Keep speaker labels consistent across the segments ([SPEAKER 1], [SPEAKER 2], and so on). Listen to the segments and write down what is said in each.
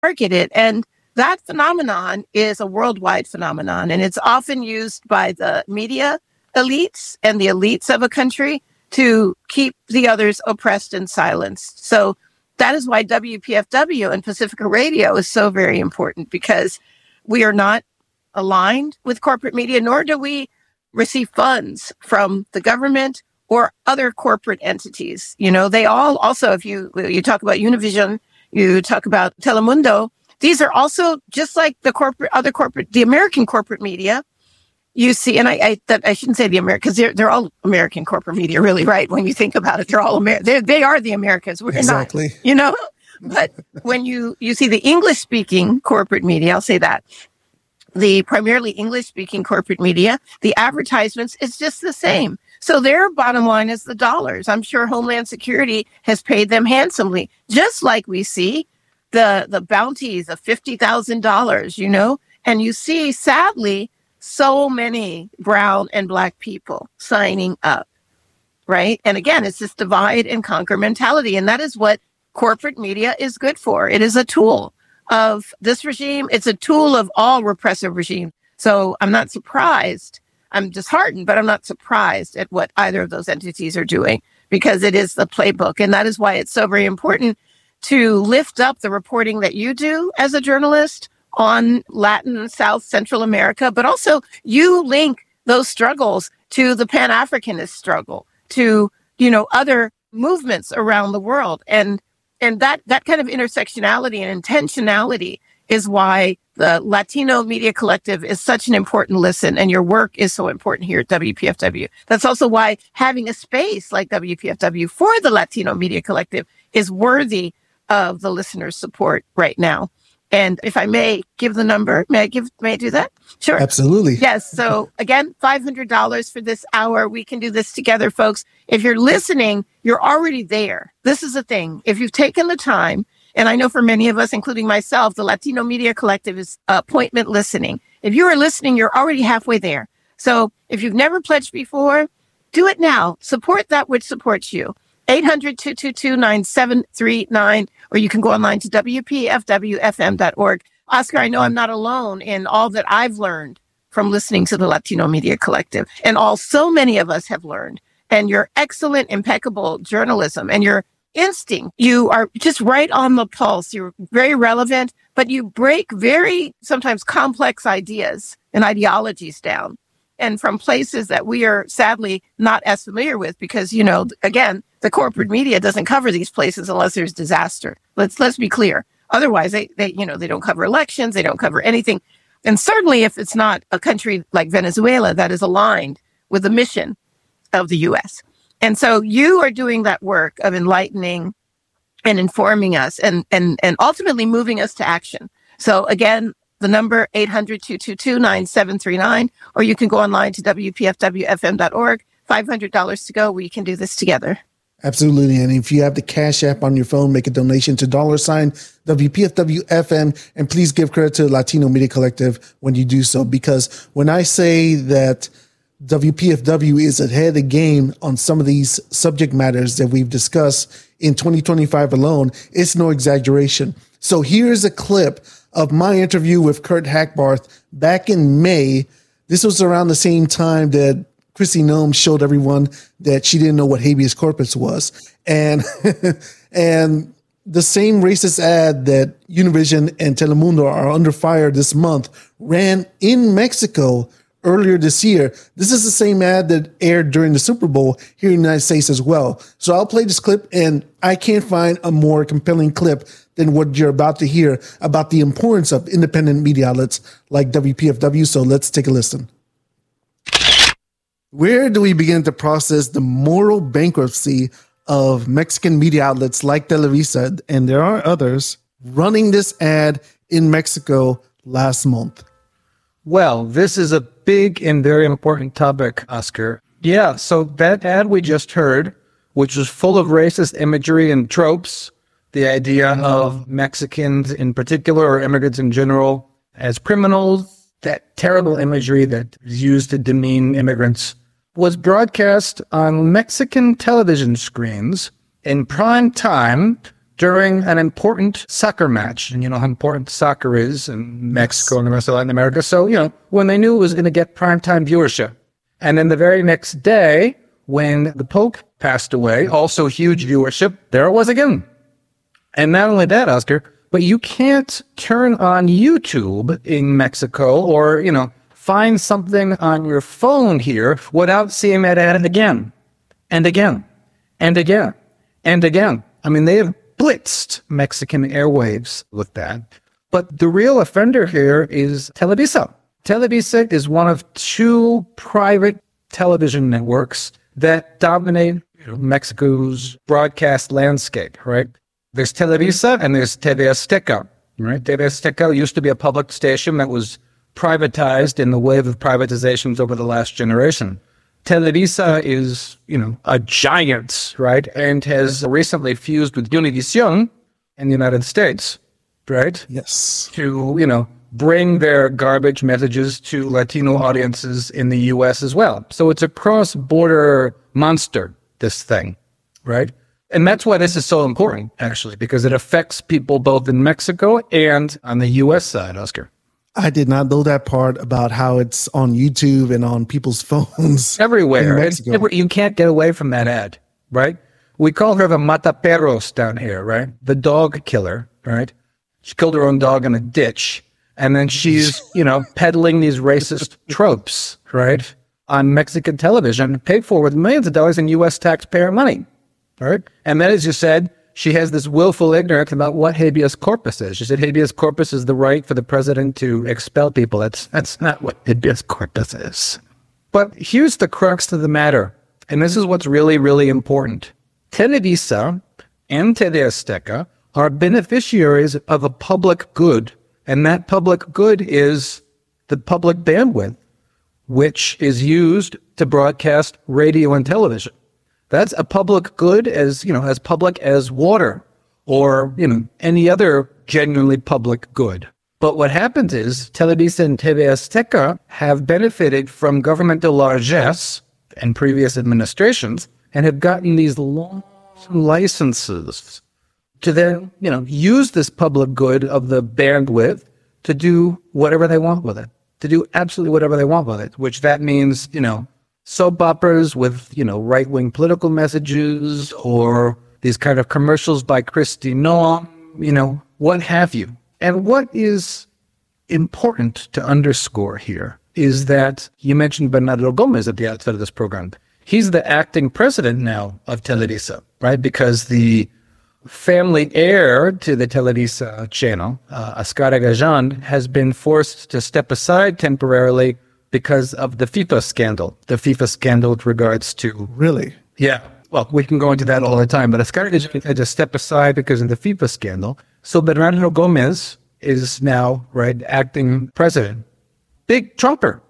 [SPEAKER 1] market it. And that phenomenon is a worldwide phenomenon, and it's often used by the media elites and the elites of a country to keep the others oppressed and silenced. So that is why WPFW and Pacifica Radio is so very important, because we are not aligned with corporate media, nor do we receive funds from the government or other corporate entities. You know, they all also, if you talk about Univision, you talk about Telemundo, these are also just like the American corporate media. You see, and I shouldn't say the Americans, because they're all American corporate media, really, right? When you think about it, they're all they are the Americans. We're
[SPEAKER 2] exactly
[SPEAKER 1] not, you know. But when you see the English-speaking corporate media, I'll say that, the primarily English-speaking corporate media, the advertisements, it's just the same. So their bottom line is the dollars. I'm sure Homeland Security has paid them handsomely, just like we see the bounties of $50,000, you know. And you see, sadly, so many brown and Black people signing up, right? And again, it's this divide and conquer mentality. And that is what corporate media is good for. It is a tool of this regime. It's a tool of all repressive regimes. So I'm not surprised. I'm disheartened, but I'm not surprised at what either of those entities are doing, because it is the playbook. And that is why it's so very important to lift up the reporting that you do as a journalist on Latin, South, Central America, but also you link those struggles to the Pan-Africanist struggle, to, you know, other movements around the world. And that kind of intersectionality and intentionality is why the Latino Media Collective is such an important listen, and your work is so important here at WPFW. That's also why having a space like WPFW for the Latino Media Collective is worthy of the listener's support right now. And if I may give the number, may I do that? Sure.
[SPEAKER 2] Absolutely.
[SPEAKER 1] Yes. So again, $500 for this hour. We can do this together, folks. If you're listening, you're already there. This is the thing. If you've taken the time, and I know for many of us, including myself, the Latino Media Collective is appointment listening. If you are listening, you're already halfway there. So if you've never pledged before, do it now. Support that which supports you. 800-222-9739, or you can go online to WPFWFM.org. Oscar, I know I'm not alone in all that I've learned from listening to the Latino Media Collective, and so many of us have learned. And your excellent, impeccable journalism and your instinct, you are just right on the pulse. You're very relevant, but you break very sometimes complex ideas and ideologies down, and from places that we are sadly not as familiar with, because, you know, again, the corporate media doesn't cover these places unless there's disaster. Let's be clear. Otherwise, they don't cover elections. They don't cover anything. And certainly if it's not a country like Venezuela that is aligned with the mission of the U.S. And so you are doing that work of enlightening and informing us and ultimately moving us to action. So again, the number 800-222-9739, or you can go online to WPFWFM.org. $500 to go. We can do this together.
[SPEAKER 2] Absolutely. And if you have the Cash App on your phone, make a donation to $WPFWFM, and please give credit to the Latino Media Collective when you do so, because when I say that WPFW is ahead of the game on some of these subject matters that we've discussed in 2025 alone, it's no exaggeration. So here's a clip of my interview with Kurt Hackbarth back in May. This was around the same time that Kristi Noem showed everyone that she didn't know what habeas corpus was. And and the same racist ad that Univision and Telemundo are under fire this month ran in Mexico earlier this year. This is the same ad that aired during the Super Bowl here in the United States as well. So I'll play this clip, and I can't find a more compelling clip than what you're about to hear about the importance of independent media outlets like WPFW. So let's take a listen. Where do we begin to process the moral bankruptcy of Mexican media outlets like Televisa, and there are others, running this ad in Mexico last month?
[SPEAKER 3] Well, this is a big and very important topic, Oscar. Yeah, so that ad we just heard, which was full of racist imagery and tropes, the idea of Mexicans in particular, or immigrants in general, as criminals, that terrible imagery that is used to demean immigrants, was broadcast on Mexican television screens in prime time during an important soccer match. And you know how important soccer is in Mexico and the rest of Latin America. So, you know, when they knew it was going to get primetime viewership. And then the very next day, when the Pope passed away, also huge viewership, there it was again. And not only that, Oscar, but you can't turn on YouTube in Mexico or, you know, find something on your phone here without seeing that ad again and again and again and again. I mean, they have blitzed Mexican airwaves with that. But the real offender here is Televisa. Televisa is one of two private television networks that dominate Mexico's broadcast landscape, right? There's Televisa and there's TV Azteca, right? TV Azteca used to be a public station that was privatized in the wave of privatizations over the last generation. Televisa is, you know, a giant, right? And has recently fused with Univision in the United States, right?
[SPEAKER 2] Yes.
[SPEAKER 3] To, you know, bring their garbage messages to Latino audiences in the U.S. as well. So it's a cross-border monster, this thing, right? And that's why this is so important, actually, because it affects people both in Mexico and on the U.S. side, Oscar.
[SPEAKER 2] I did not know that part about how it's on YouTube and on people's phones.
[SPEAKER 3] Everywhere. You can't get away from that ad, right? We call her the Mataperros down here, right? The dog killer, right? She killed her own dog in a ditch. And then she's, you know, peddling these racist tropes, right? On Mexican television, paid for with millions of dollars in U.S. taxpayer money, right? And then, as you said, she has this willful ignorance about what habeas corpus is. She said habeas corpus is the right for the president to expel people. That's not what habeas corpus is. But here's the crux of the matter, and this is what's really, really important. Televisa and TV Azteca are beneficiaries of a public good, and that public good is the public bandwidth, which is used to broadcast radio and television. That's a public good as, you know, as public as water or, you know, any other genuinely public good. But what happens is Televisa and TV Azteca have benefited from governmental largesse and previous administrations and have gotten these long licenses to then, you know, use this public good of the bandwidth to do whatever they want with it, to do absolutely whatever they want with it, which that means, you know, soap operas with, you know, right-wing political messages or these kind of commercials by Kristi Noem, you know, what have you. And what is important to underscore here is that you mentioned Bernardo Gomez at the outset of this program. He's the acting president now of Televisa, right? Because the family heir to the Televisa channel, Ascar Agajan, has been forced to step aside temporarily because of the FIFA scandal. The FIFA scandal with regards to...
[SPEAKER 2] Really?
[SPEAKER 3] Yeah. Well, we can go into that all the time, but Ascar had to step aside because of the FIFA scandal. So Bernardo Gomez is now, right, acting president. Big Trumper.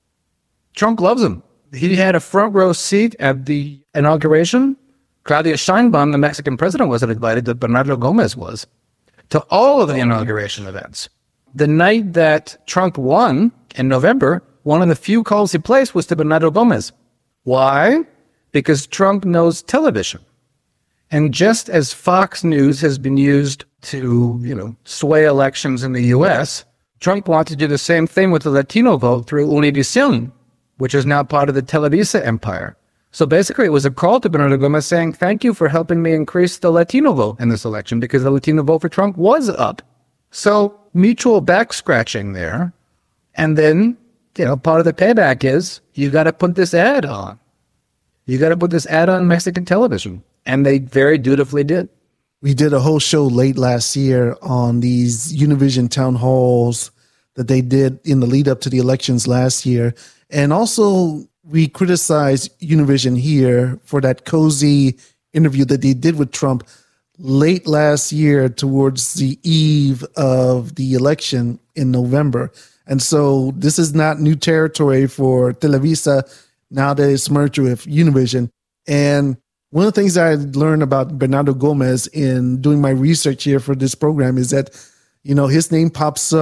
[SPEAKER 3] Trump loves him. He had a front row seat at the inauguration. Claudia Sheinbaum, the Mexican president, wasn't invited, but Bernardo Gomez was, to all of the inauguration events. The night that Trump won in November, one of the few calls he placed was to Bernardo Gomez. Why? Because Trump knows television. And just as Fox News has been used to, you know, sway elections in the U.S., Trump wants to do the same thing with the Latino vote through Univision, which is now part of the Televisa empire. So basically, it was a call to Bernardo Gomez saying, thank you for helping me increase the Latino vote in this election, because the Latino vote for Trump was up. So mutual back scratching there. And then, you know, part of the payback is you got to put this ad on. You got to put this ad on Mexican television. And they very dutifully did.
[SPEAKER 2] We did a whole show late last year on these Univision town halls that they did in the lead up to the elections last year. And also we criticized Univision here for that cozy interview that they did with Trump late last year towards the eve of the election in November. And so this is not new territory for Televisa now that it's merged with Univision. And one of the things that I learned about Bernardo Gomez in doing my research here for this program is that, you know, his name pops up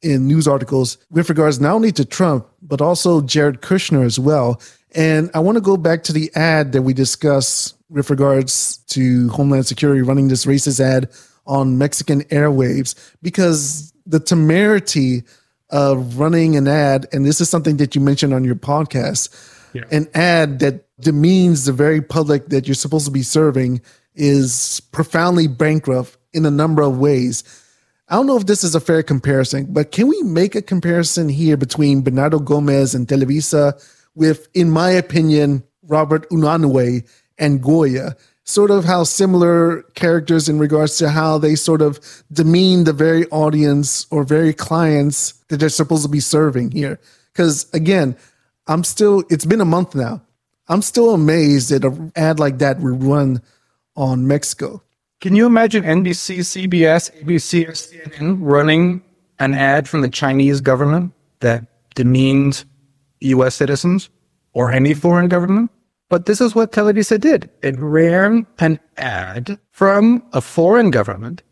[SPEAKER 2] in news articles with regards not only to Trump, but also Jared Kushner as well. And I want to go back to the ad that we discussed with regards to Homeland Security running this racist ad on Mexican airwaves, because the temerity of running an ad, and this is something that you mentioned on your podcast, an ad that demeans the very public that you're supposed to be serving is profoundly bankrupt in a number of ways. I don't know if this is a fair comparison, but can we make a comparison here between Bernardo Gomez and Televisa with, in my opinion, Robert Unanue and Goya? Sort of how similar characters in regards to how they sort of demean the very audience or very clients that they're supposed to be serving here. Because again, it's been a month now. I'm still amazed that an ad like that would run on Mexico.
[SPEAKER 3] Can you imagine NBC, CBS, ABC, or CNN running an ad from the Chinese government that demeans U.S. citizens or any foreign government? But this is what Televisa did. It ran an ad from a foreign government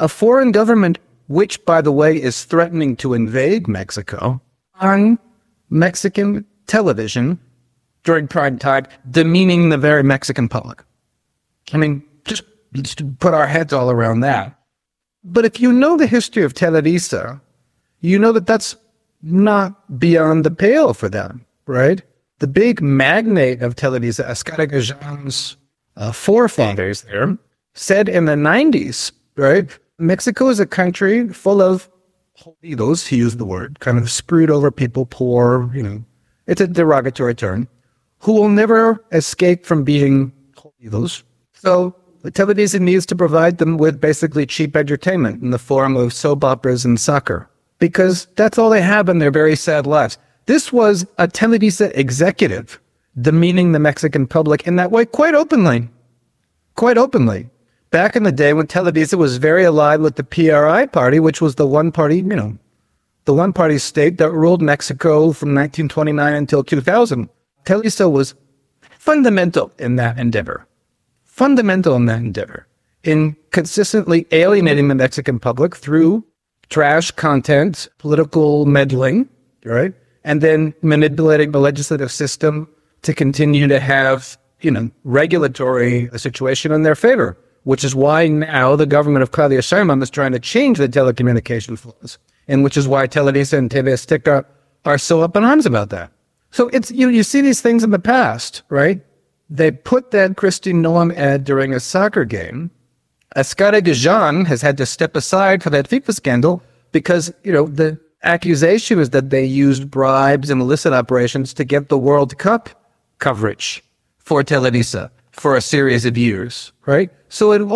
[SPEAKER 3] which, by the way, is threatening to invade Mexico, on Mexican television during prime time, demeaning the very Mexican public. I mean, just put our heads all around that. But if you know the history of Televisa, you know that that's not beyond the pale for them, right? The big magnate of Televisa, Ascar Gajan's forefathers there, said in the 90s, right? Mexico is a country full of jodidos, he used the word, kind of screwed over people, poor, it's a derogatory term, who will never escape from being jodidos. So Televisa needs to provide them with basically cheap entertainment in the form of soap operas and soccer, because that's all they have in their very sad lives. This was a Televisa executive demeaning the Mexican public in that way quite openly. Back in the day when Televisa was very aligned with the PRI party, which was the one party, the one party state that ruled Mexico from 1929 until 2000. Televisa was fundamental in that endeavor, in consistently alienating the Mexican public through trash content, political meddling, right? And then manipulating the legislative system to continue to have, regulatory situation in their favor, which is why now the government of Claudia Sheinbaum is trying to change the telecommunications laws, and which is why Televisa and TV Azteca are so up in arms about that. So it's, you see these things in the past, right? They put that Kristi Noem ad during a soccer game. Ascar Gajan has had to step aside for that FIFA scandal because, the accusation is that they used bribes and illicit operations to get the World Cup coverage for Televisa for a series of years, right? So it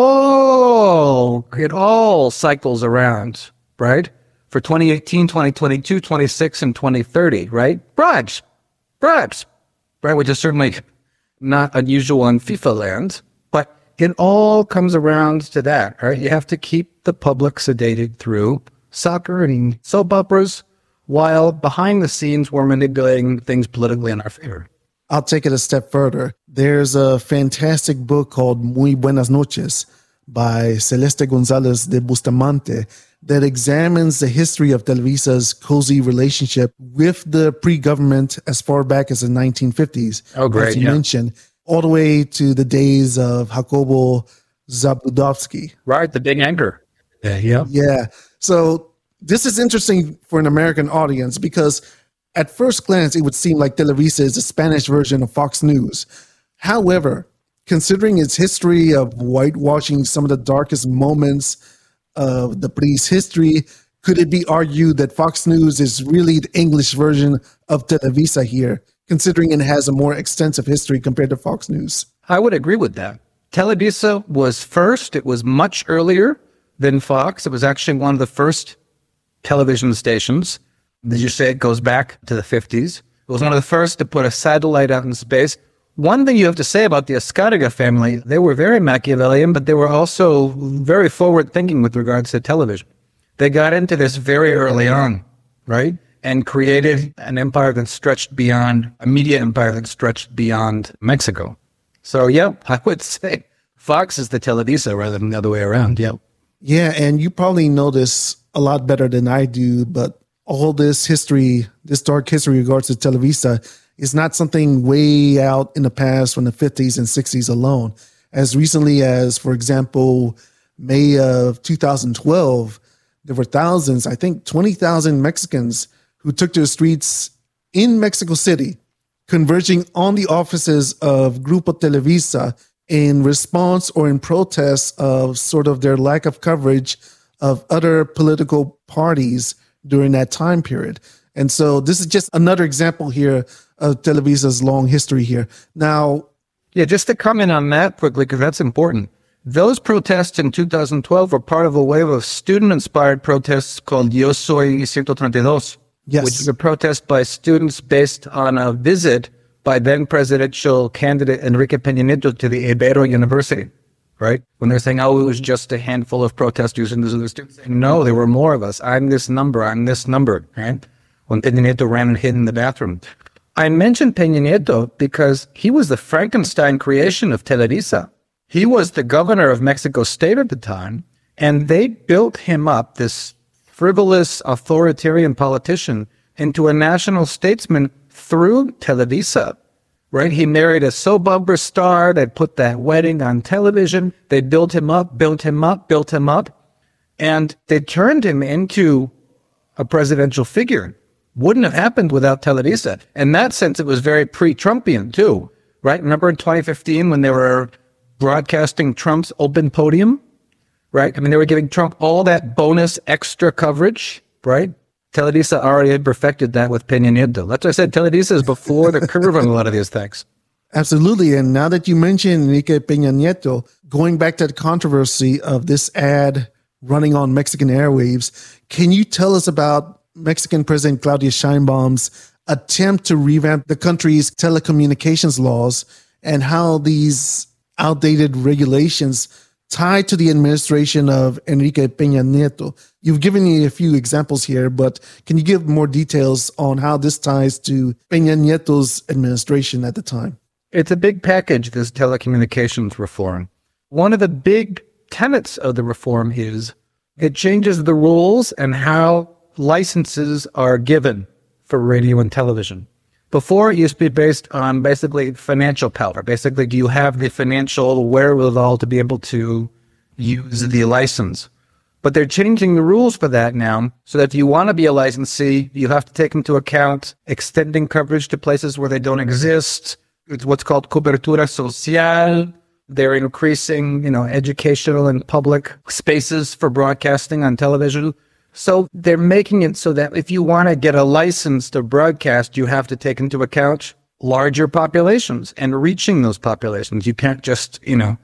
[SPEAKER 3] all cycles around, right? For 2018, 2022, 26, and 2030, right? Bribes, right? Which is certainly not unusual in FIFA land, but it all comes around to that, right? You have to keep the public sedated through soccer and soap operas, while behind the scenes we're manipulating things politically in our favor.
[SPEAKER 2] I'll take it a step further. There's a fantastic book called Muy Buenas Noches by Celeste Gonzalez de Bustamante that examines the history of Televisa's cozy relationship with the pre-government as far back as the 1950s.
[SPEAKER 3] Oh, great.
[SPEAKER 2] As you mentioned, all the way to the days of Jacobo Zabludovsky.
[SPEAKER 3] Right, the big anchor.
[SPEAKER 2] Yeah. So this is interesting for an American audience because at first glance, it would seem like Televisa is a Spanish version of Fox News. However, considering its history of whitewashing some of the darkest moments of the PRI's history, could it be argued that Fox News is really the English version of Televisa here, considering it has a more extensive history compared to Fox News?
[SPEAKER 3] I would agree with that. Televisa was first. It was much earlier than Fox. It was actually one of the first television stations. As you say, it goes back to the 50s. It was one of the first to put a satellite out in space. One thing you have to say about the Escarga family, they were very Machiavellian, but they were also very forward-thinking with regards to television. They got into this very early on, right? And created an empire that stretched beyond, a media empire that stretched beyond Mexico. So, yeah, I would say Fox is the Televisa rather than the other way around, yeah.
[SPEAKER 2] Yeah, and you probably know this a lot better than I do, but all this history, this dark history in regards to Televisa, is not something way out in the past from the 50s and 60s alone. As recently as, for example, May of 2012, there were thousands, I think 20,000 Mexicans who took to the streets in Mexico City, converging on the offices of Grupo Televisa in response or in protest of sort of their lack of coverage of other political parties during that time period. And so this is just another example here of Televisa's long history here. Now,
[SPEAKER 3] yeah, just to comment on that quickly, because that's important. Those protests in 2012 were part of a wave of student-inspired protests called Yo Soy 132,
[SPEAKER 2] yes,
[SPEAKER 3] which is a protest by students based on a visit by then presidential candidate Enrique Peña Nieto to the Ibero University, right? When they're saying, oh, it was just a handful of protesters, and the students saying, no, there were more of us. I'm this number, right? When Peña Nieto ran and hid in the bathroom. I mentioned Peña Nieto because he was the Frankenstein creation of Televisa. He was the governor of Mexico State at the time, and they built him up, this frivolous, authoritarian politician, into a national statesman through Televisa, right? He married a soap opera star. They put that wedding on television. They built him up, and they turned him into a presidential figure. Wouldn't have happened without Televisa. In that sense, it was very pre-Trumpian too, right? Remember in 2015 when they were broadcasting Trump's open podium, right? I mean, they were giving Trump all that bonus extra coverage, right? Televisa already had perfected that with Peña Nieto. That's why I said Televisa is before the curve on a lot of these things.
[SPEAKER 2] Absolutely. And now that you mentioned Enrique Peña Nieto, going back to the controversy of this ad running on Mexican airwaves, can you tell us about Mexican President Claudia Sheinbaum's attempt to revamp the country's telecommunications laws and how these outdated regulations tie to the administration of Enrique Peña Nieto? You've given me a few examples here, but can you give more details on how this ties to Peña Nieto's administration at the time?
[SPEAKER 3] It's a big package, this telecommunications reform. One of the big tenets of the reform is it changes the rules and how licenses are given for radio and television. Before, it used to be based on basically financial power. Basically, do you have the financial wherewithal to be able to use the license? But they're changing the rules for that now, so that if you want to be a licensee, you have to take into account extending coverage to places where they don't exist. It's what's called cobertura social. They're increasing, educational and public spaces for broadcasting on television. So they're making it so that if you want to get a license to broadcast, you have to take into account larger populations and reaching those populations. You can't just,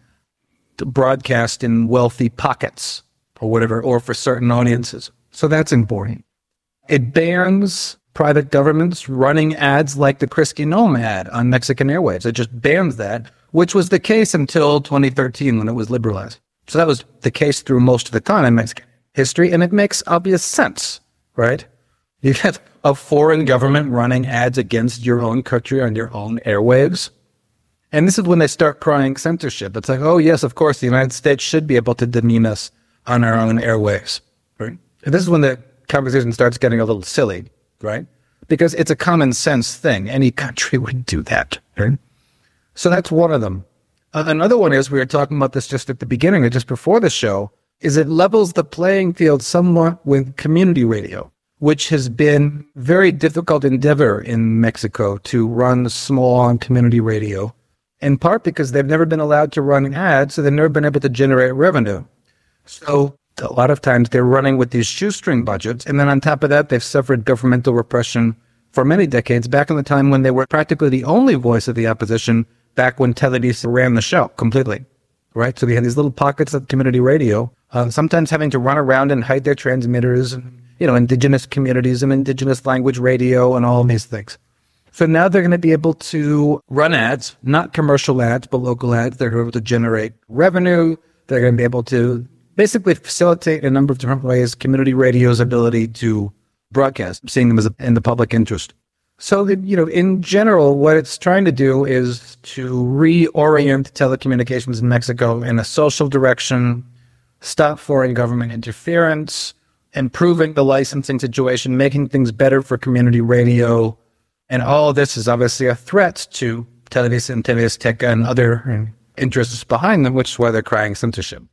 [SPEAKER 3] broadcast in wealthy pockets or whatever, or for certain audiences. So that's important. It bans private governments running ads like the Kristi Noem ad on Mexican airwaves. It just bans that, which was the case until 2013 when it was liberalized. So that was the case through most of the time in Mexican history, and it makes obvious sense, right? You have a foreign government running ads against your own country on your own airwaves. And this is when they start crying censorship. It's like, oh, yes, of course, the United States should be able to demean us on our own airwaves, right? And this is when the conversation starts getting a little silly, right? Because it's a common sense thing. Any country would do that, right? So that's one of them. Another one is, we were talking about this just at the beginning or just before the show, is it levels the playing field somewhat with community radio, which has been a very difficult endeavor in Mexico to run small community radio, in part because they've never been allowed to run ads, so they've never been able to generate revenue. So a lot of times they're running with these shoestring budgets, and then on top of that, they've suffered governmental repression for many decades, back in the time when they were practically the only voice of the opposition, back when Televisa ran the show completely, right? So they had these little pockets of community radio, sometimes having to run around and hide their transmitters, and, indigenous communities and indigenous language radio and all of these things. So now they're going to be able to run ads, not commercial ads, but local ads. They're able to generate revenue. They're going to be able to basically facilitate in a number of different ways community radio's ability to broadcast, seeing them as in the public interest. So, in general, what it's trying to do is to reorient telecommunications in Mexico in a social direction, stop foreign government interference, improving the licensing situation, making things better for community radio. And all of this is obviously a threat to Televisa and TV Azteca and other interests behind them, which is why they're crying censorship.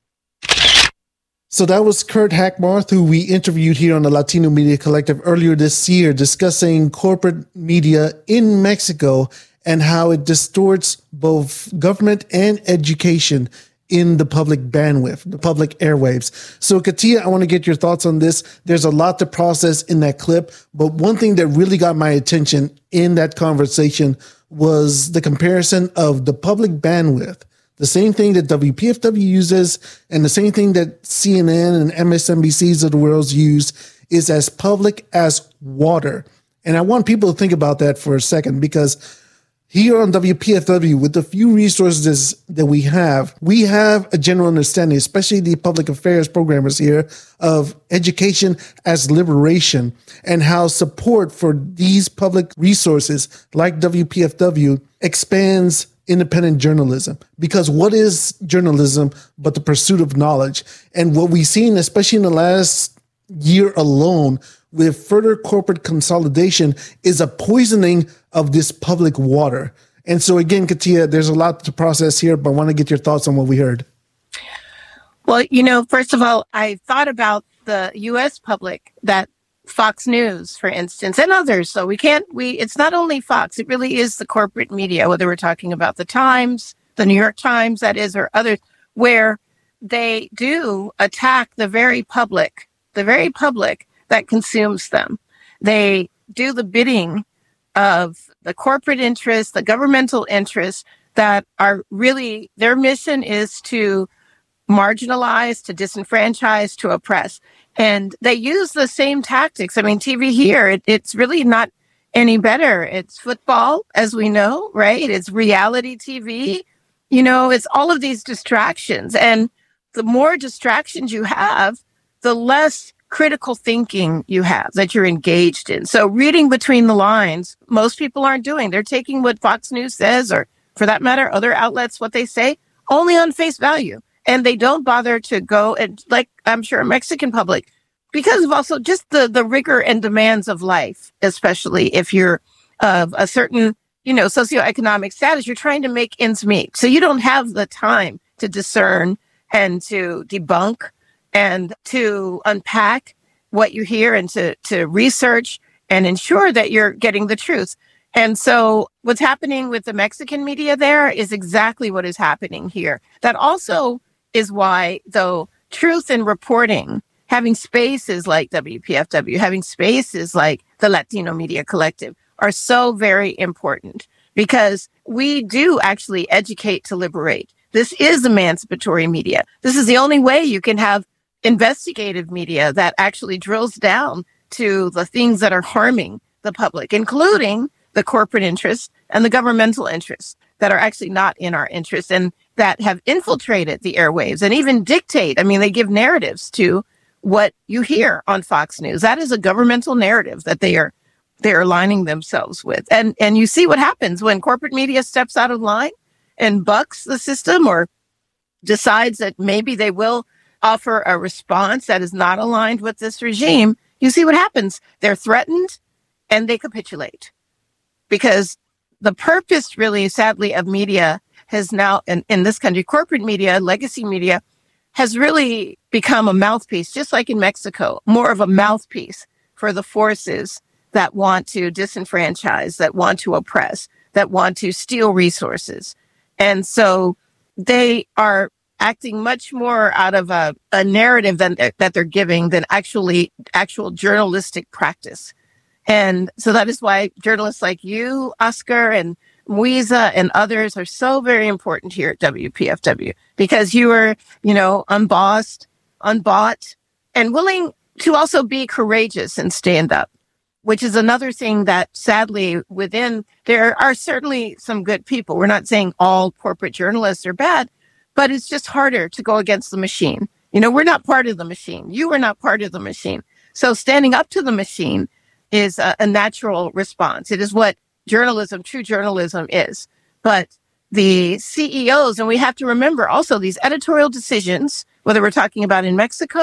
[SPEAKER 2] So that was Kurt Hackmarth, who we interviewed here on the Latino Media Collective earlier this year, discussing corporate media in Mexico and how it distorts both government and education in the public bandwidth, the public airwaves. So Katia, I want to get your thoughts on this. There's a lot to process in that clip, but one thing that really got my attention in that conversation was the comparison of the public bandwidth, the same thing that WPFW uses and the same thing that CNN and MSNBCs of the world use is as public as water. And I want people to think about that for a second, because here on WPFW, with the few resources that we have a general understanding, especially the public affairs programmers here, of education as liberation and how support for these public resources like WPFW expands independent journalism. Because what is journalism but the pursuit of knowledge? And what we've seen, especially in the last year alone, with further corporate consolidation, is a poisoning of this public water. And so again, Katia, there's a lot to process here, but I want to get your thoughts on what we heard.
[SPEAKER 1] Well, first of all, I thought about the U.S. public, that Fox News, for instance, and others. So it's not only Fox, it really is the corporate media, whether we're talking about the Times, the New York Times, that is, or others, where they do attack the very public that consumes them. They do the bidding of the corporate interests, the governmental interests that are really, their mission is to marginalize, to disenfranchise, to oppress. And they use the same tactics. I mean, TV here, it's really not any better. It's football, as we know, right? It's reality TV. It's all of these distractions. And the more distractions you have, the less critical thinking you have that you're engaged in. So reading between the lines, most people aren't doing. They're taking what Fox News says, or for that matter, other outlets, what they say, only on face value. And they don't bother to go and, like, I'm sure, Mexican public, because of also just the rigor and demands of life, especially if you're of a certain, socioeconomic status, you're trying to make ends meet. So you don't have the time to discern and to debunk and to unpack what you hear and to research and ensure that you're getting the truth. And so what's happening with the Mexican media there is exactly what is happening here. That also is why, though, truth in reporting, having spaces like WPFW, having spaces like the Latino Media Collective are so very important, because we do actually educate to liberate. This is emancipatory media. This is the only way you can have investigative media that actually drills down to the things that are harming the public, including the corporate interests and the governmental interests that are actually not in our interest and that have infiltrated the airwaves and even dictate. I mean, they give narratives to what you hear on Fox News. That is a governmental narrative that they are aligning themselves with. And you see what happens when corporate media steps out of line and bucks the system or decides that maybe they will offer a response that is not aligned with this regime. You see what happens. They're threatened and they capitulate, because the purpose, really, sadly, of media has now, in this country, corporate media, legacy media, has really become a mouthpiece, just like in Mexico, more of a mouthpiece for the forces that want to disenfranchise, that want to oppress, that want to steal resources. And so they are acting much more out of a narrative that they're giving than actual journalistic practice. And so that is why journalists like you, Oscar, and Muiza and others are so very important here at WPFW, because you are, unbossed, unbought, and willing to also be courageous and stand up, which is another thing that sadly there are certainly some good people. We're not saying all corporate journalists are bad, but it's just harder to go against the machine. We're not part of the machine. You are not part of the machine. So standing up to the machine is a natural response. It is what true journalism is. But the CEOs, and we have to remember also these editorial decisions, whether we're talking about in Mexico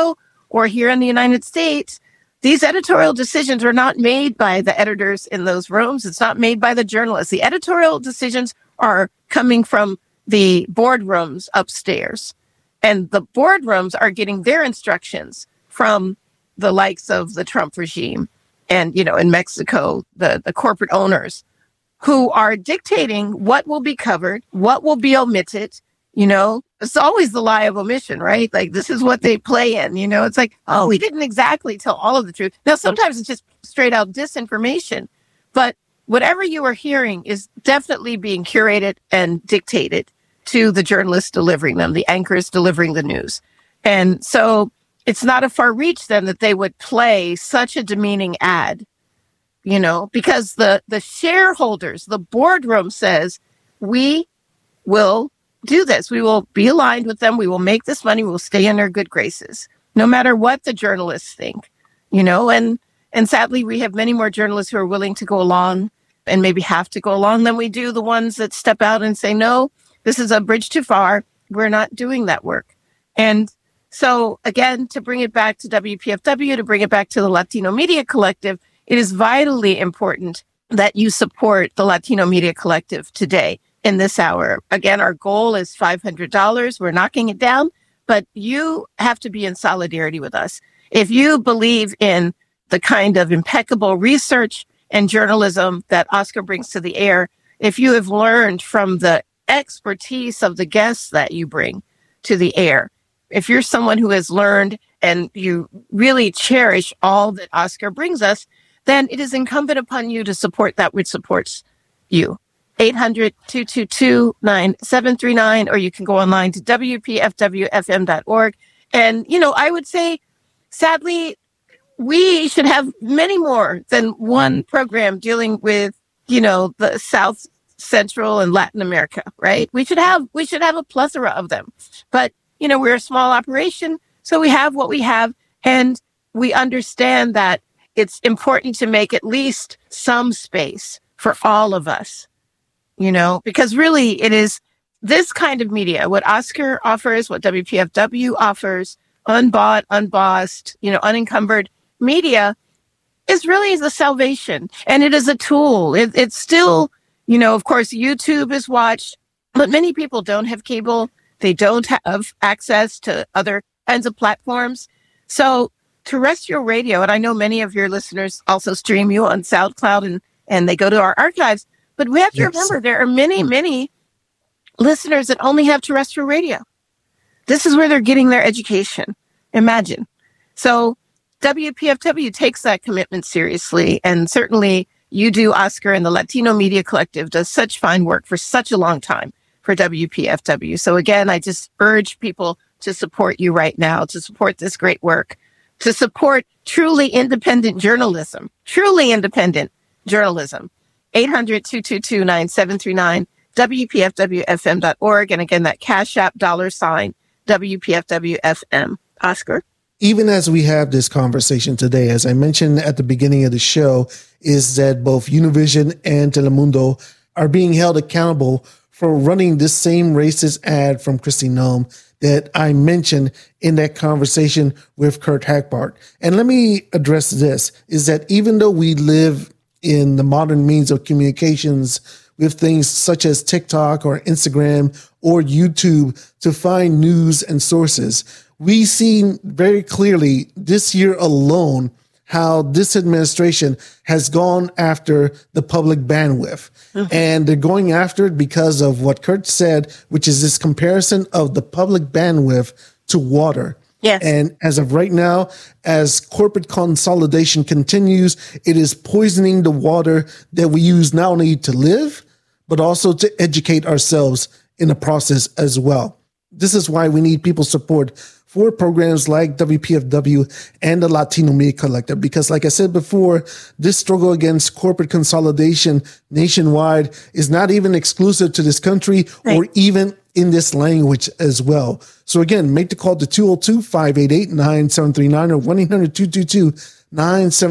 [SPEAKER 1] or here in the United States, these editorial decisions are not made by the editors in those rooms. It's not made by the journalists. The editorial decisions are coming from the boardrooms upstairs. And the boardrooms are getting their instructions from the likes of the Trump regime and, in Mexico, the corporate owners who are dictating what will be covered, what will be omitted. It's always the lie of omission, right? Like, this is what they play in, it's like, oh, we didn't exactly tell all of the truth. Now, sometimes it's just straight out disinformation, but whatever you are hearing is definitely being curated and dictated to the journalists delivering them, the anchors delivering the news. And so it's not a far reach then that they would play such a demeaning ad, because the shareholders, the boardroom says, we will do this. We will be aligned with them. We will make this money. We will stay in their good graces, no matter what the journalists think, and sadly, we have many more journalists who are willing to go along and maybe have to go along than we do the ones that step out and say, no, this is a bridge too far. We're not doing that work. And so again, to bring it back to WPFW, to bring it back to the Latino Media Collective, it is vitally important that you support the Latino Media Collective today in this hour. Again, our goal is $500. We're knocking it down, but you have to be in solidarity with us. If you believe in the kind of impeccable research and journalism that Oscar brings to the air, if you have learned from the expertise of the guests that you bring to the air, if you're someone who has learned and you really cherish all that Oscar brings us, then it is incumbent upon you to support that which supports you. 800-222-9739, or you can go online to WPFWFM.org. And, I would say, sadly, we should have many more than one program dealing with, the South Central and Latin America, right? We should have a plethora of them. But, we're a small operation, so we have what we have, and we understand that it's important to make at least some space for all of us, because really it is this kind of media, what Oscar offers, what WPFW offers, unbought, unbossed, unencumbered media is really the salvation. And it is a tool. It's still, of course, YouTube is watched, but many people don't have cable. They don't have access to other kinds of platforms. So terrestrial radio, and I know many of your listeners also stream you on SoundCloud and they go to our archives, but we have to remember there are many, many listeners that only have terrestrial radio. This is where they're getting their education. Imagine. So WPFW takes that commitment seriously, and certainly you do, Oscar, and the Latino Media Collective does such fine work for such a long time for WPFW. So again, I just urge people to support you right now, to support this great work, to support truly independent journalism, 800-222-9739, WPFWFM.org. And again, that Cash App $ WPFWFM. Oscar?
[SPEAKER 2] Even as we have this conversation today, as I mentioned at the beginning of the show, is that both Univision and Telemundo are being held accountable for running this same racist ad from Kristi Noem that I mentioned in that conversation with Kurt Hagbart. And let me address this, is that even though we live in the modern means of communications with things such as TikTok or Instagram or YouTube to find news and sources, we see very clearly this year alone how this administration has gone after the public bandwidth. Mm-hmm. And they're going after it because of what Kurt said, which is this comparison of the public bandwidth to water.
[SPEAKER 1] Yes.
[SPEAKER 2] And as of right now, as corporate consolidation continues, it is poisoning the water that we use not only to live, but also to educate ourselves in the process as well. This is why we need people's support for programs like WPFW and the Latino Media Collective, because like I said before, this struggle against corporate consolidation nationwide is not even exclusive to this country or even in this language as well. So again, make the call to 202-588-9739 or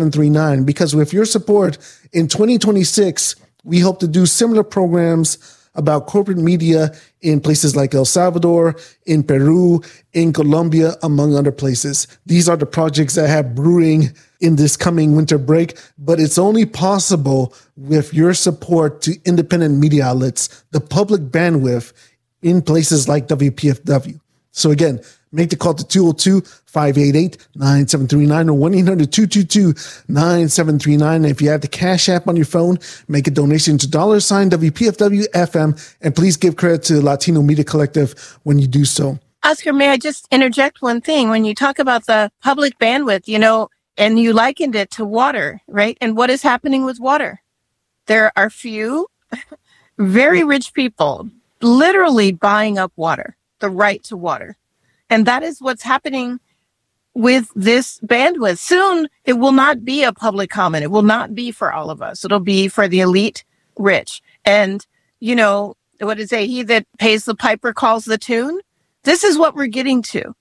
[SPEAKER 2] 1-800-222-9739, because with your support in 2026, we hope to do similar programs about corporate media in places like El Salvador, in Peru, in Colombia, among other places. These are the projects that have brewing in this coming winter break, but it's only possible with your support to independent media outlets, the public bandwidth in places like WPFW. So again, make the call to 202-588-9739 or 1-800-222-9739. If you have the Cash App on your phone, make a donation to $WPFW FM, and please give credit to Latino Media Collective when you do so.
[SPEAKER 1] Oscar, may I just interject one thing? When you talk about the public bandwidth, and you likened it to water, right? And what is happening with water? There are few very rich people literally buying up water, the right to water. And that is what's happening with this bandwidth. Soon, it will not be a public comment. It will not be for all of us. It'll be for the elite rich. And, what is it? He that pays the piper calls the tune. This is what we're getting to.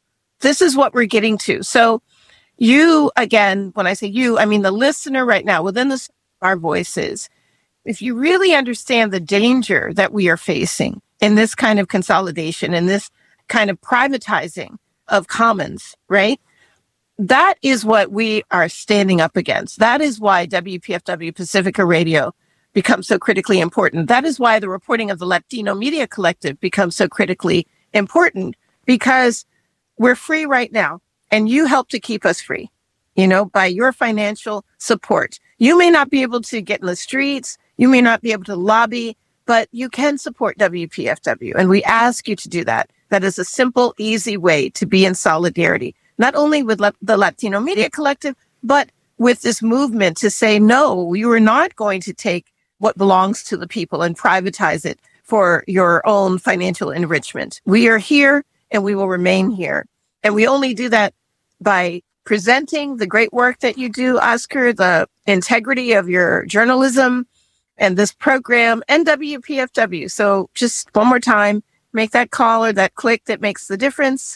[SPEAKER 1] So you, again, when I say you, I mean the listener right now, within our voices, if you really understand the danger that we are facing in this kind of consolidation, in this kind of privatizing of commons, right? That is what we are standing up against. That is why WPFW Pacifica Radio becomes so critically important. That is why the reporting of the Latino Media Collective becomes so critically important, because we're free right now, and you help to keep us free, by your financial support. You may not be able to get in the streets, you may not be able to lobby, but you can support WPFW, and we ask you to do that. That is a simple, easy way to be in solidarity, not only with the Latino Media Collective, but with this movement to say, no, you are not going to take what belongs to the people and privatize it for your own financial enrichment. We are here and we will remain here. And we only do that by presenting the great work that you do, Oscar, the integrity of your journalism and this program and WPFW. So just one more time, make that call or that click that makes the difference,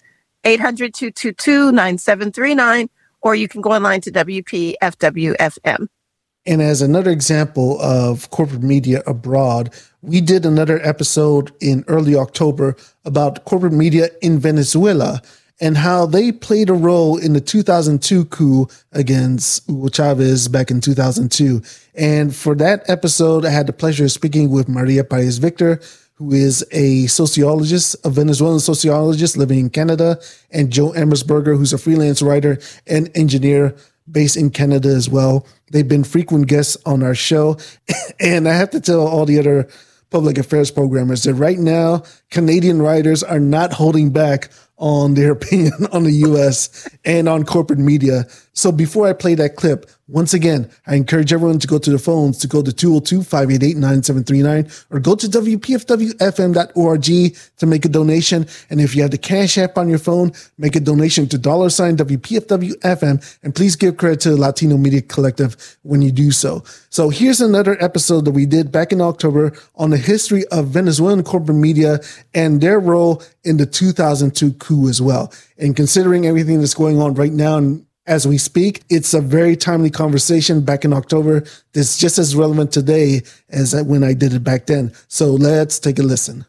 [SPEAKER 1] 800-222-9739, or you can go online to WPFW-FM.
[SPEAKER 2] And as another example of corporate media abroad, we did another episode in early October about corporate media in Venezuela and how they played a role in the 2002 coup against Hugo Chavez back in 2002. And for that episode, I had the pleasure of speaking with Maria Paez Victor, who is a sociologist, a Venezuelan sociologist living in Canada, and Joe Emersberger, who's a freelance writer and engineer based in Canada as well. They've been frequent guests on our show. And I have to tell all the other public affairs programmers that right now, Canadian writers are not holding back on their opinion on the U.S. and on corporate media. So before I play that clip, once again, I encourage everyone to go to the phones, to go to 202-588-9739 or go to WPFWFM.org to make a donation. And if you have the Cash App on your phone, make a donation to $WPFWFM. And please give credit to the Latino Media Collective when you do so. So here's another episode that we did back in October on the history of Venezuelan corporate media and their role in the 2002 coup as well. And considering everything that's going on right now and as we speak, it's a very timely conversation back in October. It's just as relevant today as when I did it back then. So let's take a listen.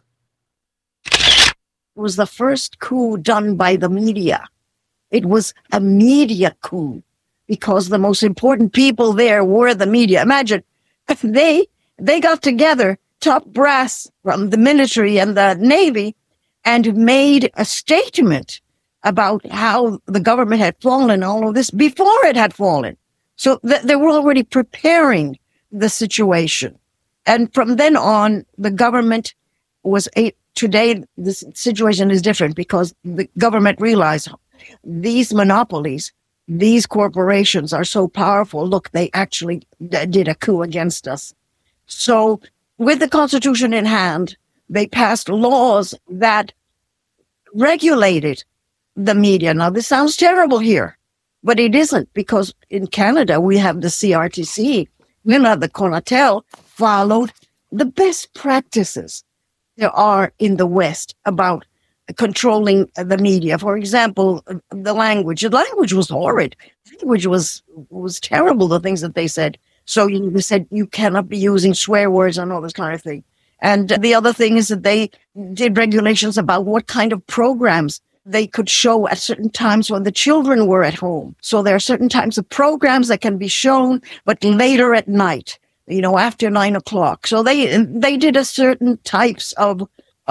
[SPEAKER 4] It was the first coup done by the media. It was a media coup because the most important people there were the media. Imagine if they got together, top brass from the military and the Navy, and made a statement about how the government had fallen, all of this, before it had fallen. So they were already preparing the situation. And from then on, the government was today, the situation is different because the government realized these monopolies, these corporations are so powerful. Look, they actually did a coup against us. So with the Constitution in hand, they passed laws that regulated the media. Now, this sounds terrible here, but it isn't, because in Canada, we have the CRTC, the Conatel followed the best practices there are in the West about controlling the media. For example, the language. The language was horrid. The language was terrible, the things that they said. So they said you cannot be using swear words and all this kind of thing. And the other thing is that they did regulations about what kind of programs they could show at certain times when the children were at home. So there are certain types of programs that can be shown, but later at night, after 9 o'clock. So they did a certain types of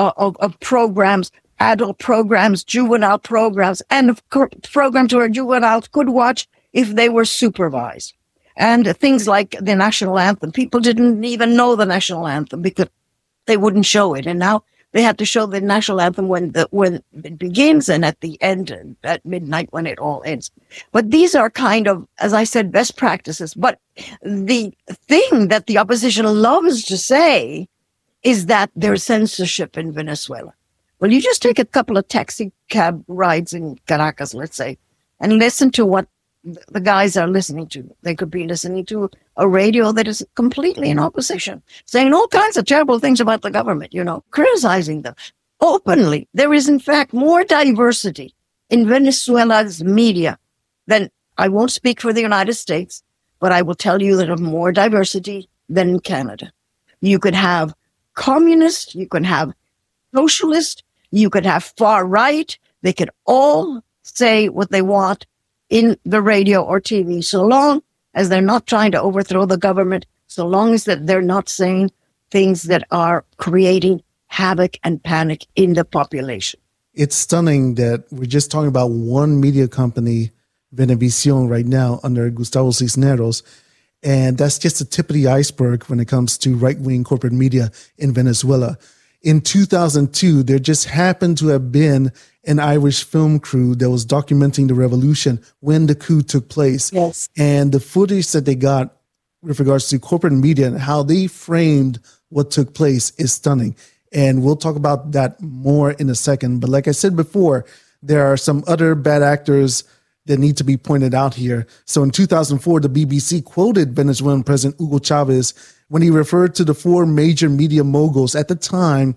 [SPEAKER 4] programs, adult programs, juvenile programs, and programs where juveniles could watch if they were supervised. And things like the national anthem. People didn't even know the national anthem because they wouldn't show it. And now they had to show the national anthem when it begins and at the end, at midnight when it all ends. But these are kind of, as I said, best practices. But the thing that the opposition loves to say is that there's censorship in Venezuela. Well, you just take a couple of taxi cab rides in Caracas, let's say, and listen to what the guys are listening to. They could be listening to a radio that is completely in opposition, saying all kinds of terrible things about the government, criticizing them openly. There is, in fact, more diversity in Venezuela's media than, I won't speak for the United States, but I will tell you that there's more diversity than in Canada. You could have communist, you could have socialist, you could have far right. They could all say what they want in the radio or TV, so long as they're not trying to overthrow the government, so long as that they're not saying things that are creating havoc and panic in the population.
[SPEAKER 2] It's stunning that we're just talking about one media company, Venevisión, right now under Gustavo Cisneros, and that's just the tip of the iceberg when it comes to right-wing corporate media in Venezuela. In 2002, there just happened to have been an Irish film crew that was documenting the revolution when the coup took place.
[SPEAKER 4] Yes.
[SPEAKER 2] And the footage that they got with regards to corporate media and how they framed what took place is stunning. And we'll talk about that more in a second. But like I said before, there are some other bad actors that need to be pointed out here. So in 2004, the BBC quoted Venezuelan President Hugo Chavez when he referred to the four major media moguls at the time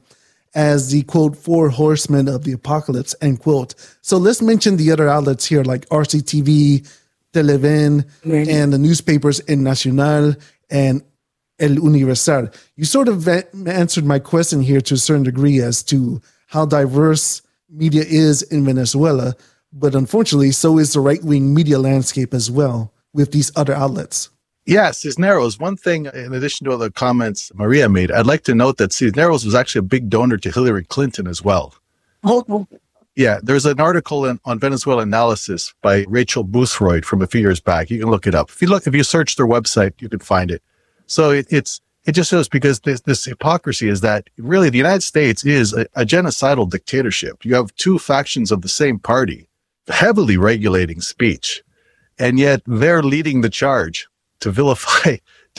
[SPEAKER 2] as the, quote, four horsemen of the apocalypse, end quote. So let's mention the other outlets here like RCTV, Televen, and the newspapers El Nacional and El Universal. You sort of answered my question here to a certain degree as to how diverse media is in Venezuela, but unfortunately, so is the right-wing media landscape as well with these other outlets.
[SPEAKER 5] Yeah, Cisneros, one thing, in addition to other comments Maria made, I'd like to note that Cisneros was actually a big donor to Hillary Clinton as well.
[SPEAKER 4] Oh.
[SPEAKER 5] Yeah, there's an article on Venezuela Analysis by Rachel Boothroyd from a few years back. You can look it up. If you search their website, you can find it. So it just shows, because this hypocrisy is that really the United States is a genocidal dictatorship. You have two factions of the same party heavily regulating speech, and yet they're leading the charge to vilify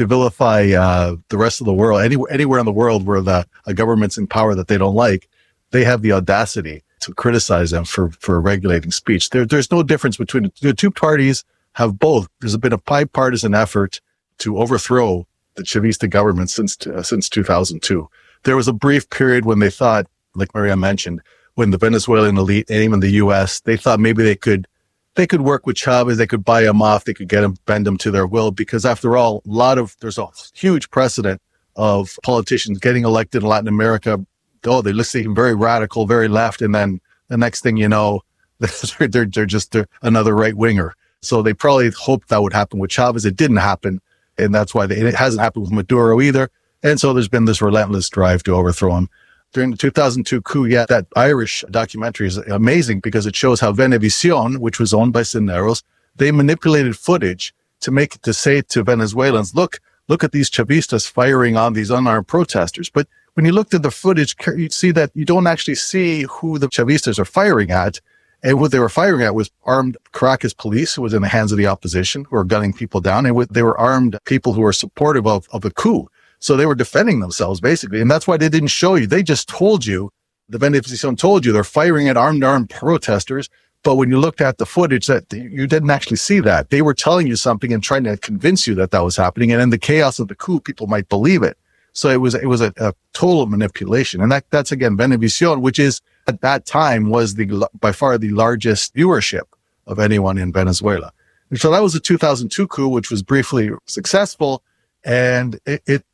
[SPEAKER 5] the rest of the world. Anywhere in the world where a government's in power that they don't like, they have the audacity to criticize them for regulating speech. There's no difference between the two parties. Have both. There's been a bipartisan effort to overthrow the Chavista government since 2002. There was a brief period when they thought, like Maria mentioned, when the Venezuelan elite and even the U.S., they thought maybe they could work with Chavez, they could buy him off, they could bend him to their will, because after all, there's a huge precedent of politicians getting elected in Latin America. Oh, they seem very radical, very left, and then the next thing you know, they're just another right winger. So they probably hoped that would happen with Chavez. It didn't happen, and that's why it hasn't happened with Maduro either. And so there's been this relentless drive to overthrow him. During the 2002 coup, that Irish documentary is amazing because it shows how Venevisión, which was owned by Cisneros, they manipulated footage to say to Venezuelans, look at these Chavistas firing on these unarmed protesters. But when you looked at the footage, you'd see that you don't actually see who the Chavistas are firing at. And what they were firing at was armed Caracas police who was in the hands of the opposition, who were gunning people down. And they were armed people who were supportive of the coup. So they were defending themselves, basically. And that's why they didn't show you. They just told you, the Venevisión told you, they're firing at armed protesters. But when you looked at the footage, that you didn't actually see that. They were telling you something and trying to convince you that was happening. And in the chaos of the coup, people might believe it. So it was a total manipulation. And that's again, Venevisión, which is at that time was by far the largest viewership of anyone in Venezuela. And so that was the 2002 coup, which was briefly successful. And it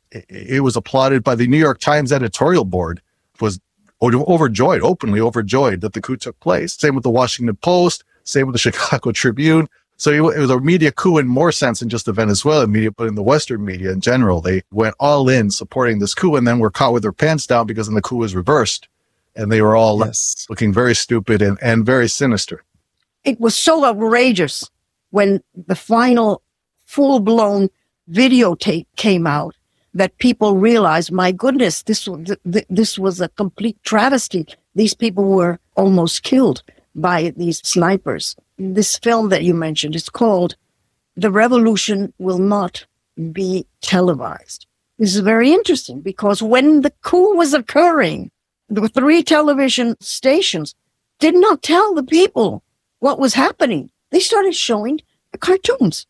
[SPEAKER 5] it was applauded by the New York Times editorial board, was overjoyed, openly overjoyed that the coup took place. Same with the Washington Post, same with the Chicago Tribune. So it was a media coup in more sense than just the Venezuelan media, but in the Western media in general. They went all in supporting this coup and then were caught with their pants down because then the coup was reversed. And they were all looking very stupid and very sinister.
[SPEAKER 4] It was so outrageous when the final full-blown videotape came out that people realized, my goodness, this was a complete travesty. These people were almost killed by these snipers. This film that you mentioned is called The Revolution Will Not Be Televised. This is very interesting because when the coup was occurring, the 3 television stations did not tell the people what was happening. They started showing cartoons,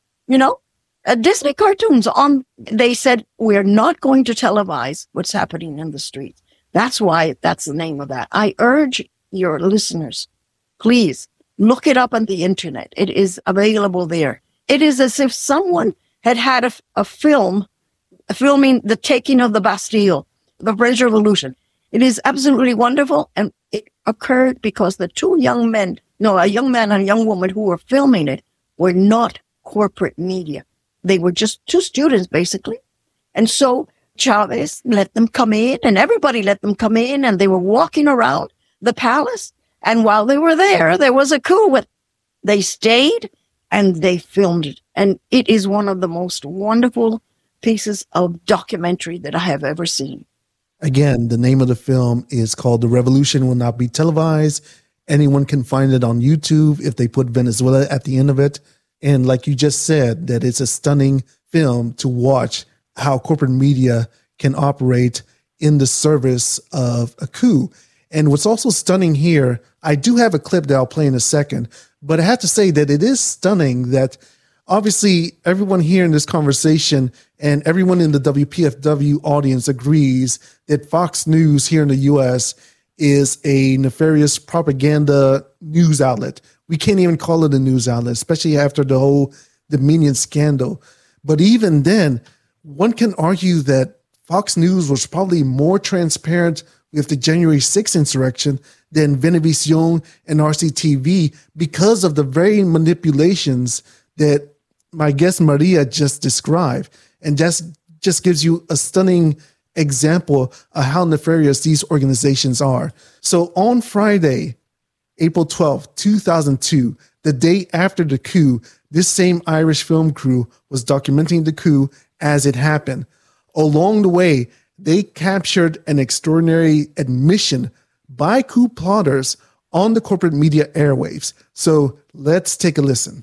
[SPEAKER 4] Disney cartoons they said, we're not going to televise what's happening in the streets. That's why that's the name of that. I urge your listeners, please look it up on the internet. It is available there. It is as if someone had a film filming the taking of the Bastille, the French Revolution. It is absolutely wonderful. And it occurred because the 2 young men, a young man and a young woman who were filming it were not corporate media. They were just 2 students, basically. And so Chavez let them come in and everybody let them come in and they were walking around the palace. And while they were there was a coup. They stayed and they filmed it. And it is one of the most wonderful pieces of documentary that I have ever seen.
[SPEAKER 2] Again, the name of the film is called The Revolution Will Not Be Televised. Anyone can find it on YouTube if they put Venezuela at the end of it. And like you just said, that it's a stunning film to watch how corporate media can operate in the service of a coup. And what's also stunning here, I do have a clip that I'll play in a second, but I have to say that it is stunning that obviously everyone here in this conversation and everyone in the WPFW audience agrees that Fox News here in the U.S. is a nefarious propaganda news outlet. We can't even call it a news outlet, especially after the whole Dominion scandal. But even then, one can argue that Fox News was probably more transparent with the January 6th insurrection than Venevisión and RCTV because of the very manipulations that my guest Maria just described. And just gives you a stunning example of how nefarious these organizations are. So on Friday, April 12th, 2002, the day after the coup, this same Irish film crew was documenting the coup as it happened. Along the way, they captured an extraordinary admission by coup plotters on the corporate media airwaves. So let's take a listen.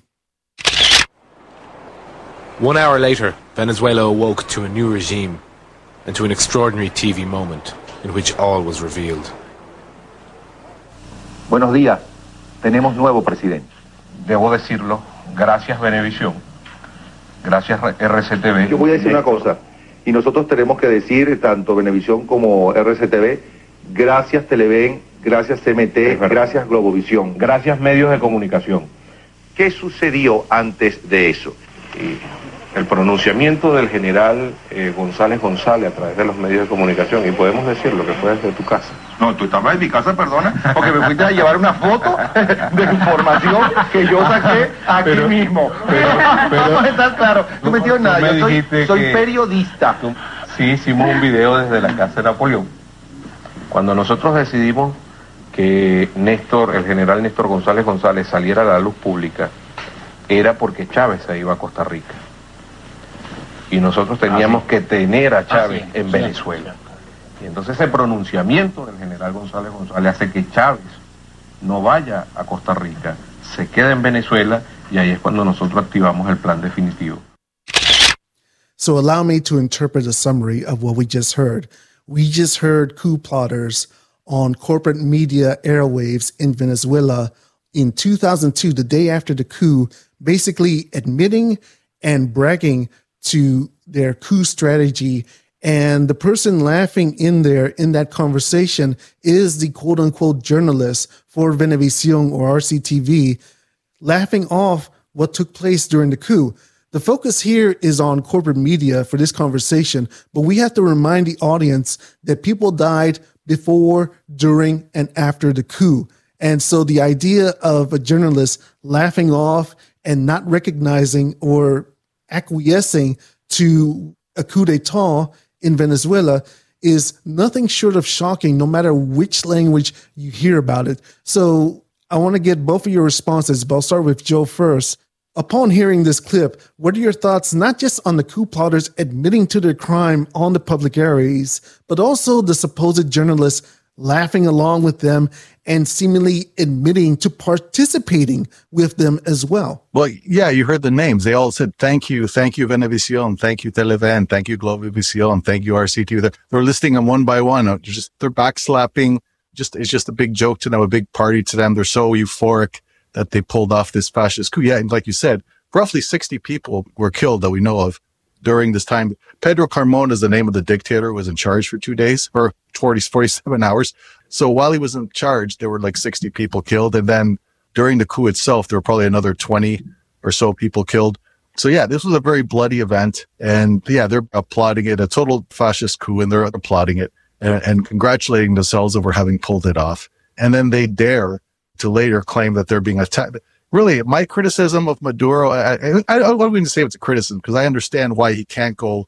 [SPEAKER 6] 1 hour later, Venezuela awoke to a new regime and to an extraordinary TV moment in which all was revealed.
[SPEAKER 7] Buenos días, tenemos nuevo presidente. Debo decirlo, gracias Venevisión, gracias RCTV. Yo voy a decir una cosa, y nosotros tenemos que decir, tanto Venevisión como RCTV, gracias Televen, gracias CMT, gracias Globovisión, gracias medios de comunicación. ¿Qué sucedió antes de eso? El pronunciamiento del general González a través de los medios de comunicación, y podemos decir lo que fue desde tu casa. No, tú estabas en mi casa, perdona, porque me fuiste a llevar una foto de información que yo saqué aquí mismo. Pero estás claro, no me entiendo nada, yo soy periodista. Sí, hicimos un video desde la casa de Napoleón. Cuando nosotros decidimos que el general Néstor González saliera a la luz pública, era porque Chávez se iba a Costa Rica. Y nosotros teníamos que tener a Chávez en Venezuela. Y entonces ese pronunciamiento del general González hace que Chávez no vaya a Costa Rica, se queda en Venezuela, y ahí es cuando nosotros activamos el plan definitivo.
[SPEAKER 2] So allow me to interpret a summary of what we just heard. We just heard coup plotters on corporate media airwaves in Venezuela in 2002, the day after the coup, basically admitting and bragging to their coup strategy. And the person laughing in that conversation is the quote unquote journalist for Venevisión or RCTV, laughing off what took place during the coup. The focus here is on corporate media for this conversation, but we have to remind the audience that people died before, during, and after the coup. And so the idea of a journalist laughing off and not recognizing or acquiescing to a coup d'etat in Venezuela is nothing short of shocking, no matter which language you hear about it. So I want to get both of your responses, but I'll start with Joe first. Upon hearing this clip, what are your thoughts, not just on the coup plotters admitting to their crime on the public airways, but also the supposed journalists laughing along with them and seemingly admitting to participating with them as well?
[SPEAKER 5] Well, yeah, you heard the names. They all said, thank you, Venevisión, thank you, Televen, thank you, Globovisión, thank you, RCTV. They're listing them one by one. They're backslapping. It's just a big joke to them, a big party to them. They're so euphoric that they pulled off this fascist coup. Yeah, and like you said, roughly 60 people were killed that we know of during this time. Pedro Carmona is the name of the dictator, was in charge for 2 days or 47 hours. So while he was in charge, there were like 60 people killed. And then during the coup itself, there were probably another 20 or so people killed. So yeah, this was a very bloody event. And yeah, they're applauding it, a total fascist coup, and they're applauding it and congratulating themselves over having pulled it off. And then they dare to later claim that they're being attacked. Really, my criticism of Maduro, I don't want to say it's a criticism because I understand why he can't go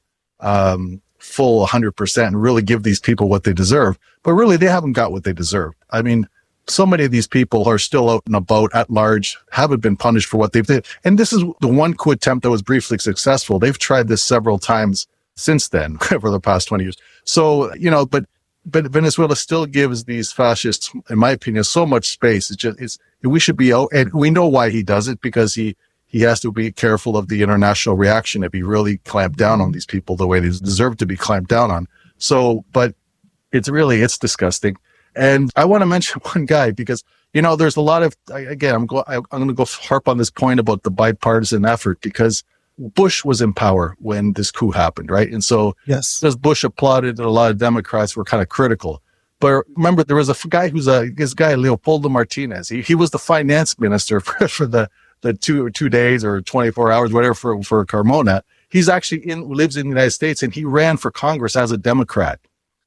[SPEAKER 5] full 100% and really give these people what they deserve. But really, they haven't got what they deserve. I mean, so many of these people are still out and about at large, haven't been punished for what they've did. And this is the one coup attempt that was briefly successful. They've tried this several times since then for the past 20 years. So, but Venezuela still gives these fascists, in my opinion, so much space. We should be out, and we know why he does it, because he has to be careful of the international reaction if he really clamped down on these people the way they deserve to be clamped down on. So, but it's disgusting. And I want to mention one guy because, there's a lot of, again, I'm going to go harp on this point about the bipartisan effort, because Bush was in power when this coup happened, right? And so,
[SPEAKER 2] yes,
[SPEAKER 5] as Bush applauded, and a lot of Democrats were kind of critical. But remember, there was a guy this guy, Leopoldo Martinez. He was the finance minister for the 2 days or 24 hours, whatever, for Carmona. He's actually lives in the United States, and he ran for Congress as a Democrat.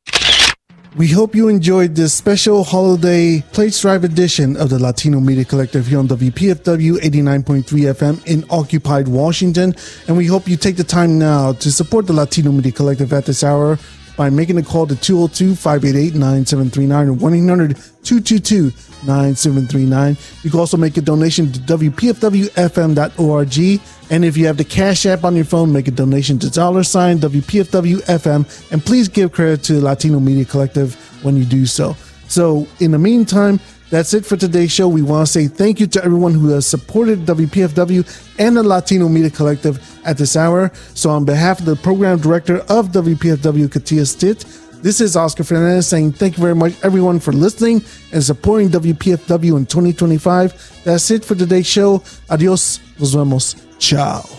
[SPEAKER 2] We hope you enjoyed this special holiday Plates Drive edition of the Latino Media Collective here on WPFW 89.3 FM in occupied Washington. And we hope you take the time now to support the Latino Media Collective at this hour by making a call to 202-588-9739 or 1-800-222-9739. You can also make a donation to WPFWFM.org. And if you have the Cash App on your phone, make a donation to $WPFWFM. And please give credit to the Latino Media Collective when you do so. So in the meantime, that's it for today's show. We want to say thank you to everyone who has supported WPFW and the Latino Media Collective at this hour. So on behalf of the program director of WPFW, Katia Stitt, this is Oscar Fernandez saying thank you very much, everyone, for listening and supporting WPFW in 2025. That's it for today's show. Adios. Nos vemos. Ciao.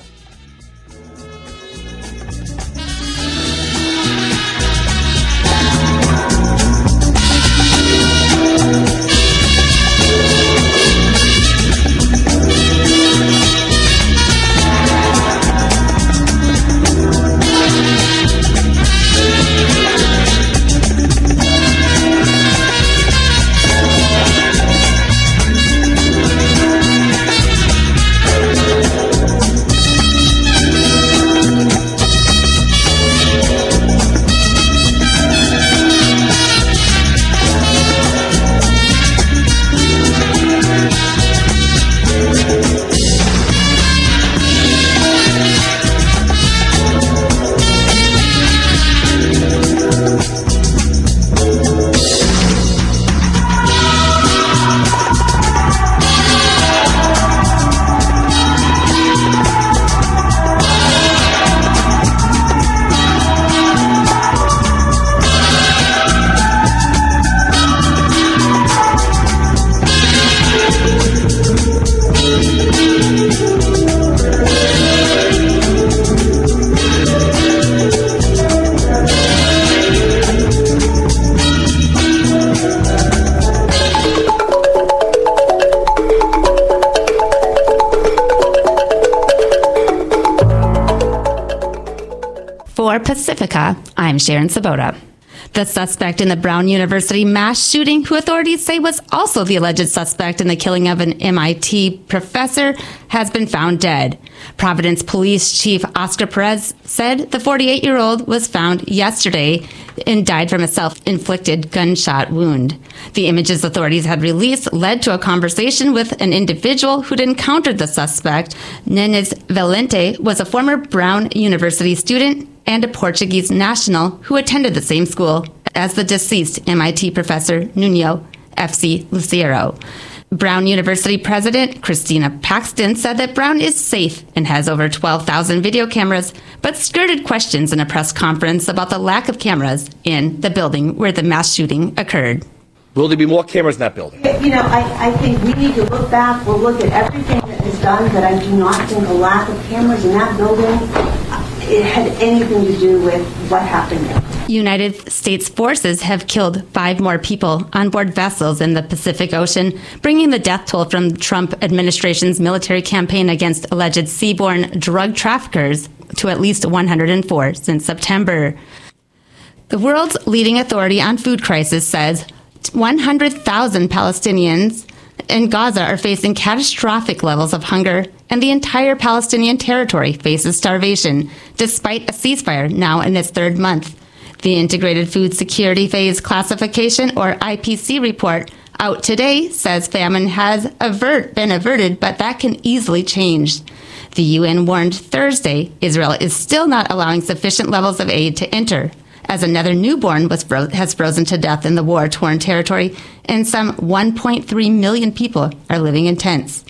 [SPEAKER 8] For Pacifica, I'm Sharon Sabota. The suspect in the Brown University mass shooting, who authorities say was also the alleged suspect in the killing of an MIT professor, has been found dead. Providence Police Chief Oscar Perez said the 48-year-old was found yesterday and died from a self-inflicted gunshot wound. The images authorities had released led to a conversation with an individual who'd encountered the suspect. Nenes Valente was a former Brown University student and a Portuguese national who attended the same school as the deceased MIT professor Nuno F.C. Lucero. Brown University President Christina Paxton said that Brown is safe and has over 12,000 video cameras, but skirted questions in a press conference about the lack of cameras in the building where the mass shooting occurred.
[SPEAKER 9] Will there be more cameras in that building?
[SPEAKER 10] I think we need to look back. We'll look at everything that is done, but I do not think a lack of cameras in that building it had anything to do with what happened there.
[SPEAKER 8] United States forces have killed 5 more people on board vessels in the Pacific Ocean, bringing the death toll from the Trump administration's military campaign against alleged seaborne drug traffickers to at least 104 since September. The world's leading authority on food crisis says 100,000 Palestinians in Gaza are facing catastrophic levels of hunger, and the entire Palestinian territory faces starvation, despite a ceasefire now in its 3rd month. The Integrated Food Security Phase Classification, or IPC report, out today says famine has been averted, but that can easily change. The UN warned Thursday Israel is still not allowing sufficient levels of aid to enter, as another newborn has frozen to death in the war-torn territory, and some 1.3 million people are living in tents.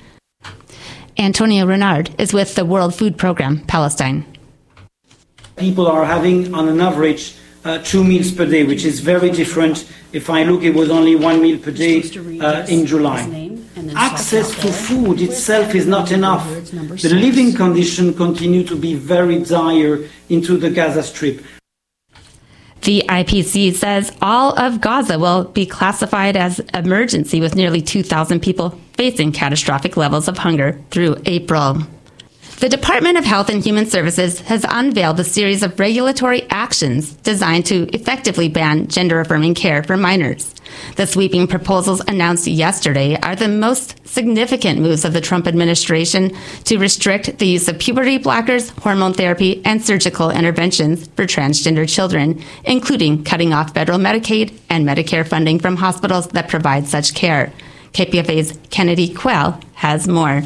[SPEAKER 8] Antonio Renard is with the World Food Program, Palestine.
[SPEAKER 11] People are having, on an average, 2 meals per day, which is very different. If I look, it was only 1 meal per day in July. Access to food itself is not enough. The living conditions continue to be very dire into the Gaza Strip.
[SPEAKER 8] The IPC says all of Gaza will be classified as emergency, with nearly 2,000 people facing catastrophic levels of hunger through April. The Department of Health and Human Services has unveiled a series of regulatory actions designed to effectively ban gender-affirming care for minors. The sweeping proposals announced yesterday are the most significant moves of the Trump administration to restrict the use of puberty blockers, hormone therapy, and surgical interventions for transgender children, including cutting off federal Medicaid and Medicare funding from hospitals that provide such care. KPFA's Kennedy Quell has more.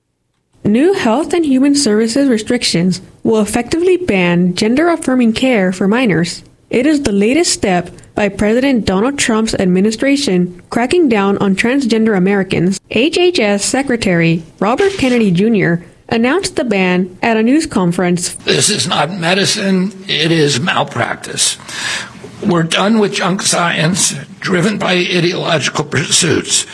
[SPEAKER 12] New Health and Human Services restrictions will effectively ban gender-affirming care for minors. It is the latest step by President Donald Trump's administration cracking down on transgender Americans. HHS Secretary Robert Kennedy Jr. announced the ban at a news conference.
[SPEAKER 13] This is not medicine, it is malpractice. We're done with junk science driven by ideological pursuits,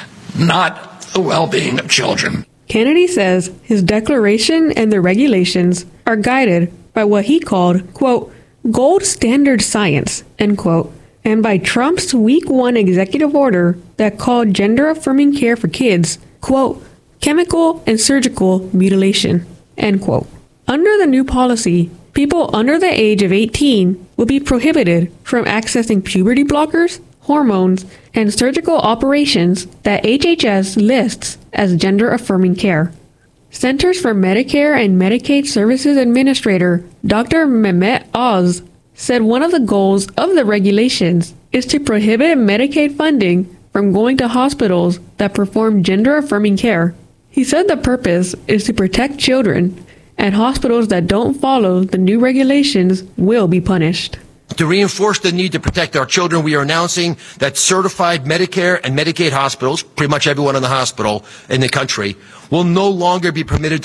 [SPEAKER 13] not the well-being of children.
[SPEAKER 12] Kennedy says his declaration and the regulations are guided by what he called, quote, gold standard science, end quote, and by Trump's Week 1 executive order that called gender-affirming care for kids, quote, chemical and surgical mutilation, end quote. Under the new policy, people under the age of 18 will be prohibited from accessing puberty blockers, hormones, and surgical operations that HHS lists as gender-affirming care. Centers for Medicare and Medicaid Services Administrator Dr. Mehmet Oz said one of the goals of the regulations is to prohibit Medicaid funding from going to hospitals that perform gender-affirming care. He said the purpose is to protect children, and hospitals that don't follow the new regulations will be punished.
[SPEAKER 14] To reinforce the need to protect our children, we are announcing that certified Medicare and Medicaid hospitals, pretty much everyone in the hospital in the country, will no longer be permitted